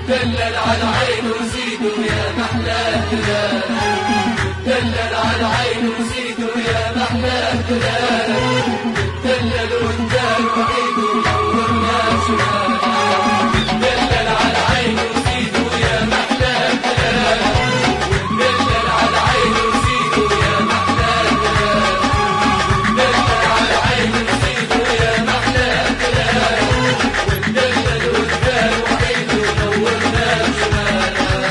دلل على العين وزيدوا يا محلى الدلال، دلل على العين وزيدوا يا محلى الدلال، دلل والدال وعيد ونورنا شمال، دلل على العين وزيدوا يا محلى الدلال، دلل على العين وزيدوا يا محلى الدلال، دلل على العين وزيدوا يا محلى الدلال، دلل والدال وعيد ونورنا شمال.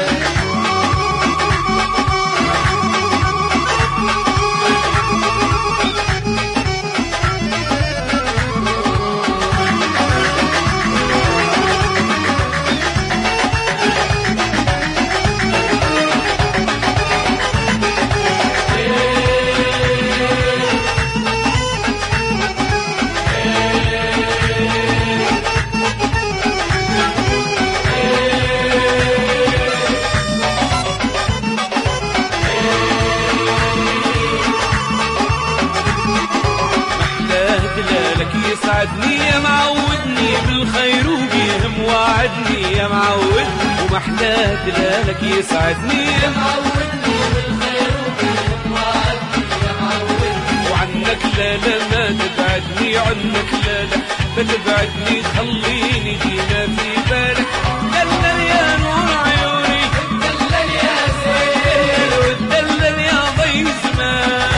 يسعدني يا معودني بالخير وبيهم وعدني يا معود، ومحلاه دلالك يسعدني يا معودني بالخير وبيهم وعدني يا معود، وعنك لا لا ما تبعدني، عنك لا لا ما تبعدني، خليني ديما في بالك، دلل يا نور عيوني، دلل يا زين، ودلل يا ضي زمان،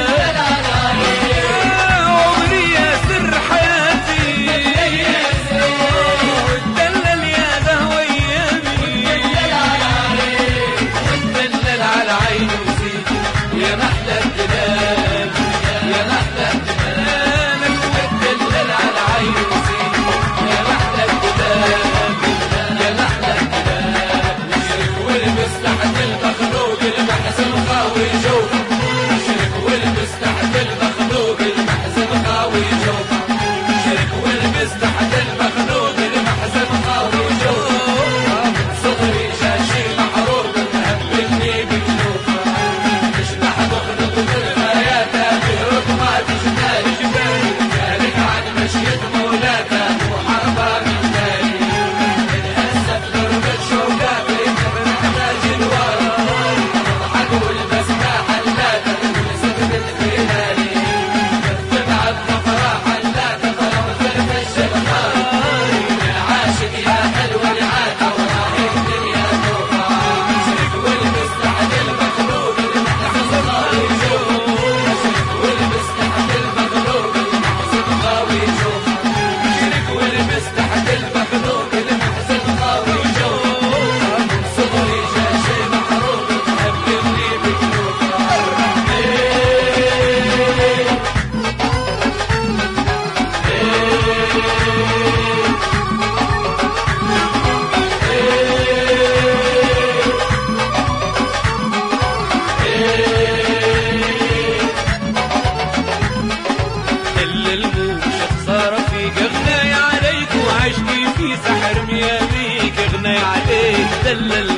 يا محلى الدلال يا محلى الدلال، دلل على العين وزيدوا يا محلى الدلال يا محلى الدلال، نشرك والبس تحت المخلوق المحزن خاوي جوفه، نشرك والبس تحت المخلوق المحزن خاوي جوفه، نشرك والبس تحت المخلوق المحزن خاوي جوفه، صغري شاشي محروق مهبلني بجنوفه، دلل